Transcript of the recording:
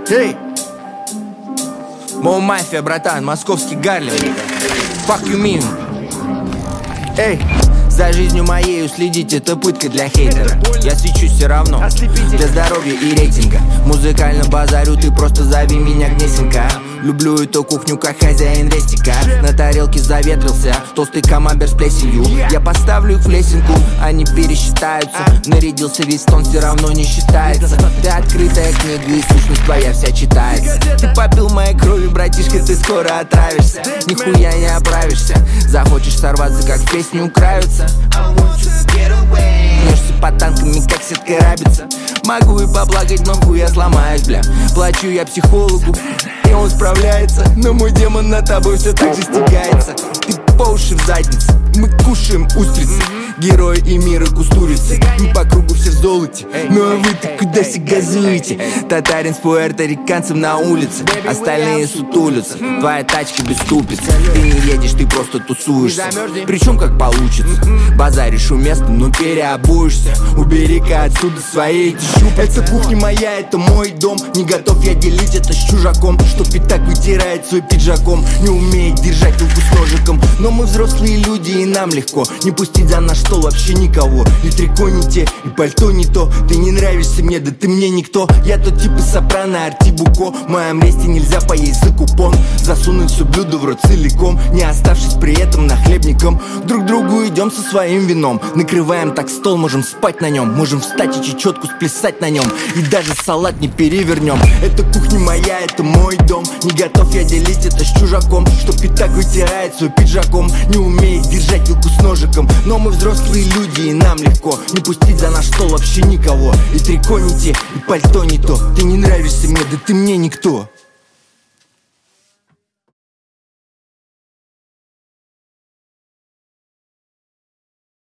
Эй! Моу мафия, братан, московский Гарлем. Fuck you mean? Эй! За жизнью моею следить, это пытка для хейтера. Я свечусь все равно, для здоровья и рейтинга. Музыкально базарю, ты просто зови меня Гнесинка. Люблю эту кухню, как хозяин рестика. На тарелке заветрился толстый камамбер с плесенью. Я поставлю их в лесенку, они пересчитаются. Нарядился весь тон, все равно не считается. Ты открытая книга, и сущность твоя вся читается. Ты попил моей крови, братишка, ты скоро отравишься. Нихуя не оправишься. Захочешь сорваться, как в песне украются. Мнешься под танками, как сетка рабица. Могу и поплакать, но хуй я сломаюсь, бля. Плачу я психологу, и он справляется. Но мой демон над тобой все так же стягается. Ты по уши в заднице, мы кушаем устрицы. Герои и мира кустурицы. Мы по кругу все в золоте. Ну а вы-то куда се газуете? Татарин с пуэрториканцем на улице. Остальные сутулятся. Твоя тачка без ступицы. Ты не едешь, ты просто тусуешься. Причем как получится. Базаришь у места, но переобуешься. Убери-ка отсюда свои эти щупальца. Это кухня моя, это мой дом. Не готов я делить это с чужаком, что пятак вытирает свой пиджаком. Не умеет держать вилку с ножиком. Но мы взрослые люди, и нам легко не пустить за наш стол вообще никого. И трико не те, и пальто не то. Ты не нравишься мне, да ты мне никто. Я тот тип из Сопрано, Арти Буко. В моем ресте нельзя поесть за купон. Засунуть все блюдо в рот целиком, не оставшись при этом нахлебником. Друг другу идем со своим вином. Накрываем так стол, можем спать на нем. Можем встать и чечетку сплясать на нем. И даже салат не перевернем. Это кухня моя, это мой дом. Не готов я делить это с чужаком, что пятак вытирает свой пиджаком. Не умеет держать вилку с ножиком. Но мы взрослые люди, и нам легко не пустить за наш стол вообще никого. И трико не те, и пальто не то. Ты не нравишься мне, да ты мне никто.